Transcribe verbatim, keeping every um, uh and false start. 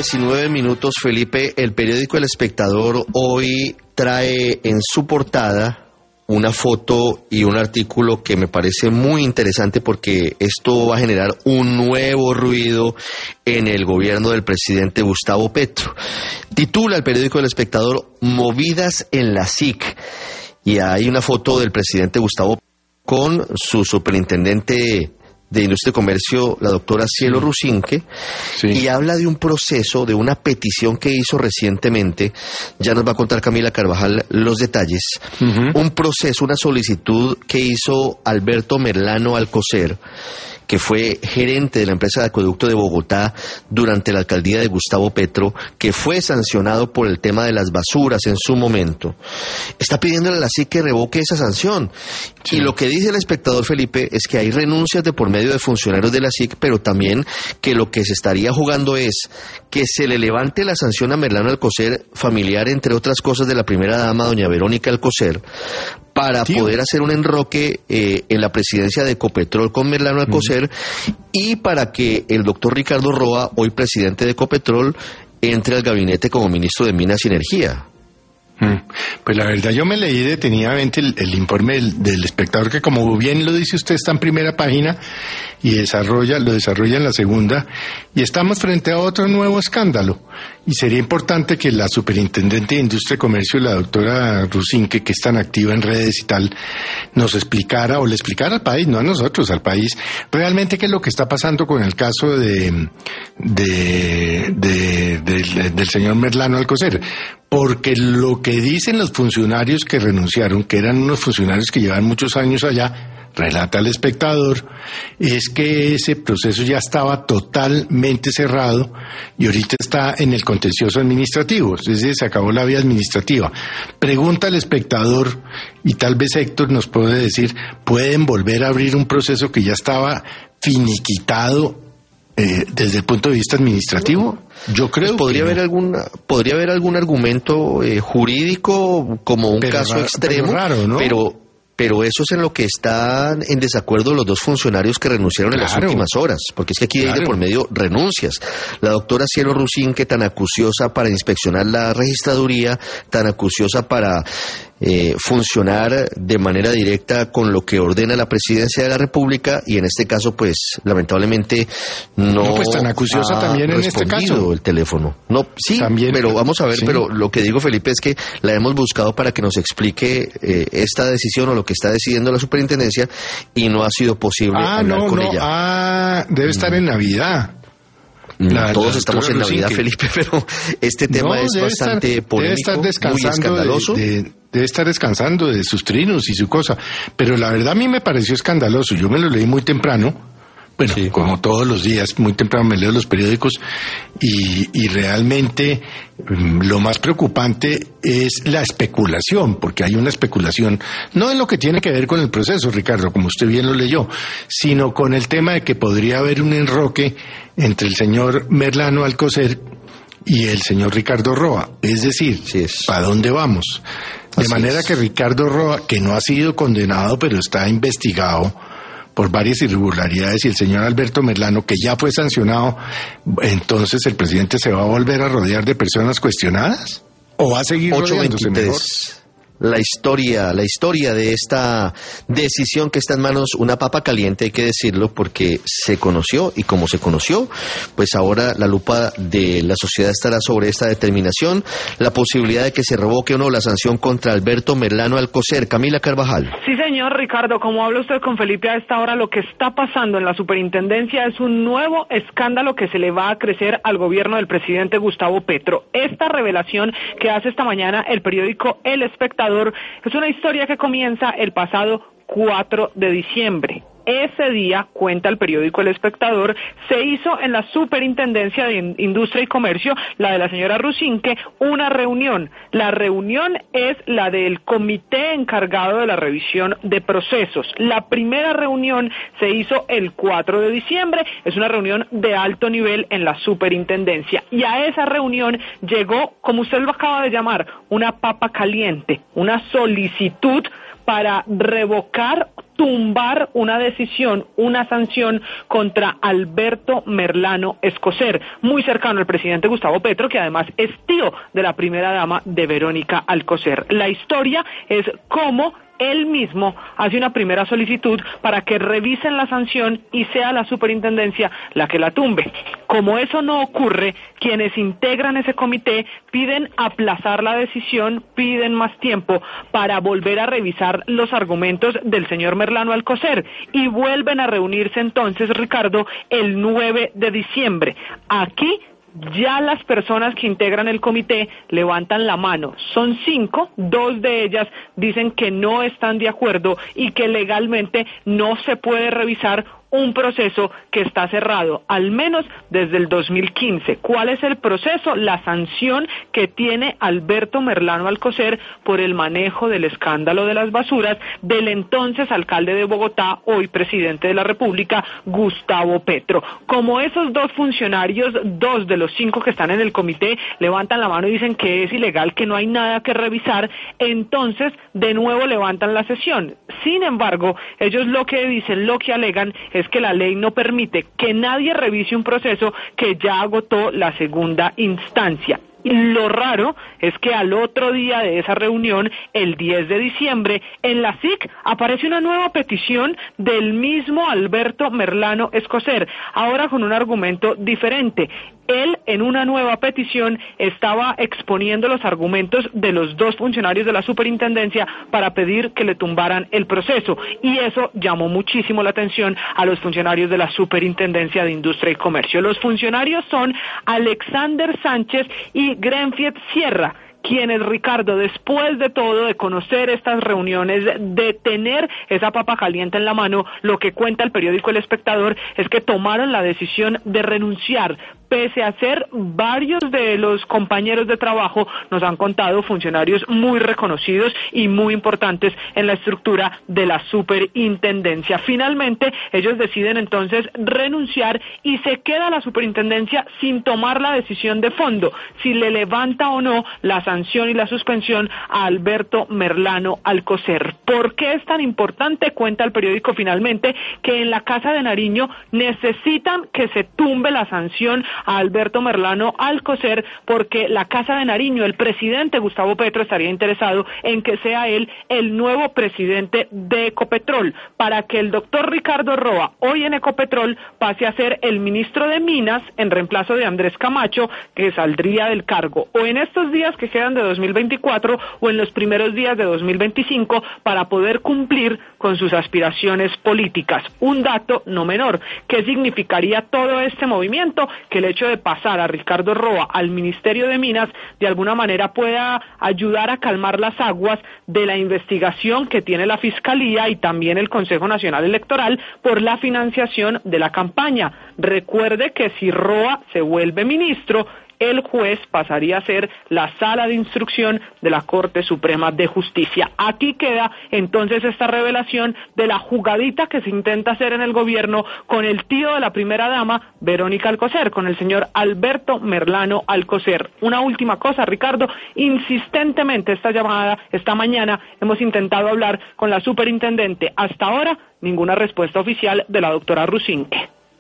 diecinueve minutos, Felipe. El periódico El Espectador hoy trae en su portada una foto y un artículo que me parece muy interesante porque esto va a generar un nuevo ruido en el gobierno del presidente Gustavo Petro. Titula el periódico El Espectador "Movidas en la S I C", y hay una foto del presidente Gustavo con su superintendente de Industria y Comercio, la doctora Cielo Rusinque, sí. Y habla de un proceso, de una petición que hizo recientemente, ya nos va a contar Camila Carvajal los detalles, uh-huh. Un proceso, una solicitud que hizo Alberto Merlano Alcocer, que fue gerente de la empresa de acueducto de Bogotá durante la alcaldía de Gustavo Petro, que fue sancionado por el tema de las basuras en su momento. Está pidiéndole a la S I C que revoque esa sanción. Sí. Y lo que dice El Espectador, Felipe, es que hay renuncias de por medio de funcionarios de la S I C, pero también que lo que se estaría jugando es que se le levante la sanción a Merlano Alcocer, familiar, entre otras cosas, de la primera dama, doña Verónica Alcocer, para Tío. poder hacer un enroque eh, en la presidencia de Ecopetrol con Merlano Alcocer, mm. y para que el doctor Ricardo Roa, hoy presidente de Ecopetrol, entre al gabinete como ministro de Minas y Energía. Pues la verdad, yo me leí detenidamente el, el informe del, del Espectador, que como bien lo dice usted está en primera página y desarrolla, lo desarrolla en la segunda, y estamos frente a otro nuevo escándalo, y sería importante que la superintendente de Industria y Comercio, la doctora Rusinque, que es tan activa en redes y tal, nos explicara, o le explicara al país, no a nosotros, al país, realmente qué es lo que está pasando con el caso de, de, de, de, de del señor Merlano Alcocer. Porque lo que dicen los funcionarios que renunciaron, que eran unos funcionarios que llevan muchos años allá, relata El Espectador, es que ese proceso ya estaba totalmente cerrado y ahorita está en el contencioso administrativo, es decir, se acabó la vía administrativa. Pregunta El Espectador, y tal vez Héctor nos puede decir, ¿pueden volver a abrir un proceso que ya estaba finiquitado Eh, desde el punto de vista administrativo? Yo creo pues podría que haber no. algún podría haber algún argumento eh, jurídico como un pero caso raro, extremo, pero, raro, ¿no? pero pero eso es en lo que están en desacuerdo los dos funcionarios que renunciaron claro. en las últimas horas, porque es que aquí claro. hay de por medio renuncias. La doctora Cielo Rusinque, tan acuciosa para inspeccionar la registraduría, tan acuciosa para eh, funcionar de manera directa con lo que ordena la presidencia de la República, y en este caso, pues, lamentablemente no, no pues tan acuciosa ha también en este caso el teléfono. No, sí, también, pero vamos a ver, sí. pero lo que digo, Felipe, es que la hemos buscado para que nos explique eh, esta decisión o lo que está decidiendo la superintendencia, y no ha sido posible ah, hablar no, con no, ella. Ah, debe estar mm. en Navidad. La, Todos la estamos en Navidad, que... Felipe, pero este tema no, es bastante estar, polémico, debe estar descansando muy escandaloso. De, de, debe estar descansando de sus trinos y su cosa. Pero la verdad a mí me pareció escandaloso. Yo me lo leí muy temprano. Bueno, sí. como todos los días, muy temprano me leo los periódicos y, y realmente lo más preocupante es la especulación, porque hay una especulación, no en lo que tiene que ver con el proceso, Ricardo, como usted bien lo leyó, sino con el tema de que podría haber un enroque entre el señor Merlano Alcocer y el señor Ricardo Roa. Es decir, sí es. ¿para dónde vamos? De Así manera es. que Ricardo Roa, que no ha sido condenado, pero está investigado por varias irregularidades, y el señor Alberto Merlano, que ya fue sancionado, entonces el presidente se va a volver a rodear de personas cuestionadas, o va a seguir rodeándose mejor. La historia, la historia de esta decisión que está en manos, una papa caliente, hay que decirlo, porque se conoció, y como se conoció, pues ahora la lupa de la sociedad estará sobre esta determinación, la posibilidad de que se revoque o no la sanción contra Alberto Merlano Alcocer. Camila Carvajal. Sí, señor Ricardo, como habla usted con Felipe a esta hora, lo que está pasando en la superintendencia es un nuevo escándalo que se le va a crecer al gobierno del presidente Gustavo Petro. Esta revelación que hace esta mañana el periódico El Espectador es una historia que comienza el pasado cuatro de diciembre. Ese día, cuenta el periódico El Espectador, se hizo en la Superintendencia de Industria y Comercio, la de la señora Rusinque, una reunión. La reunión es la del comité encargado de la revisión de procesos. La primera reunión se hizo el cuatro de diciembre, es una reunión de alto nivel en la Superintendencia. Y a esa reunión llegó, como usted lo acaba de llamar, una papa caliente, una solicitud para revocar, tumbar una decisión, una sanción contra Alberto Merlano Escocer, muy cercano al presidente Gustavo Petro, que además es tío de la primera dama de Verónica Alcocer. La historia es cómo él mismo hace una primera solicitud para que revisen la sanción y sea la superintendencia la que la tumbe. Como eso no ocurre, quienes integran ese comité piden aplazar la decisión, piden más tiempo para volver a revisar los argumentos del señor Merlano Alcocer y vuelven a reunirse entonces, Ricardo, el nueve de diciembre. Aquí ya las personas que integran el comité levantan la mano. Son cinco, dos de ellas dicen que no están de acuerdo y que legalmente no se puede revisar un proceso que está cerrado, al menos desde el dos mil quince. ¿Cuál es el proceso? La sanción que tiene Alberto Merlano Alcocer por el manejo del escándalo de las basuras del entonces alcalde de Bogotá, hoy presidente de la República, Gustavo Petro. Como esos dos funcionarios, dos de los cinco que están en el comité, levantan la mano y dicen que es ilegal, que no hay nada que revisar, entonces de nuevo levantan la sesión. Sin embargo, ellos lo que dicen, lo que alegan es que la ley no permite que nadie revise un proceso que ya agotó la segunda instancia. Lo raro es que al otro día de esa reunión, el diez de diciembre, en la S I C aparece una nueva petición del mismo Alberto Merlano Escocer, ahora con un argumento diferente. Él, en una nueva petición, estaba exponiendo los argumentos de los dos funcionarios de la superintendencia para pedir que le tumbaran el proceso, y eso llamó muchísimo la atención a los funcionarios de la Superintendencia de Industria y Comercio. Los funcionarios son Alexander Sánchez y Grenfiet Sierra, quienes, Ricardo, después de todo, de conocer estas reuniones, de tener esa papa caliente en la mano, lo que cuenta el periódico El Espectador es que tomaron la decisión de renunciar, pese a ser varios de los compañeros de trabajo, nos han contado, funcionarios muy reconocidos y muy importantes en la estructura de la superintendencia. Finalmente, ellos deciden entonces renunciar y se queda la superintendencia sin tomar la decisión de fondo, si le levanta o no la sanción y la suspensión a Alberto Merlano Alcocer. ¿Por qué es tan importante? Cuenta el periódico finalmente que en la Casa de Nariño necesitan que se tumbe la sanción a Alberto Merlano Alcocer, porque la Casa de Nariño, el presidente Gustavo Petro, estaría interesado en que sea él el nuevo presidente de Ecopetrol, para que el doctor Ricardo Roa, hoy en Ecopetrol, pase a ser el ministro de Minas en reemplazo de Andrés Camacho, que saldría del cargo o en estos días que quedan de dos mil veinticuatro o en los primeros días de dos mil veinticinco, para poder cumplir con sus aspiraciones políticas. Un dato no menor. ¿Qué significaría todo este movimiento? Que el hecho de pasar a Ricardo Roa al Ministerio de Minas de alguna manera pueda ayudar a calmar las aguas de la investigación que tiene la Fiscalía y también el Consejo Nacional Electoral por la financiación de la campaña. Recuerde que si Roa se vuelve ministro, el juez pasaría a ser la sala de instrucción de la Corte Suprema de Justicia. Aquí queda entonces esta revelación de la jugadita que se intenta hacer en el gobierno con el tío de la primera dama, Verónica Alcocer, con el señor Alberto Merlano Alcocer. Una última cosa, Ricardo, insistentemente esta llamada, esta mañana, hemos intentado hablar con la superintendente. Hasta ahora, ninguna respuesta oficial de la doctora Rusinque.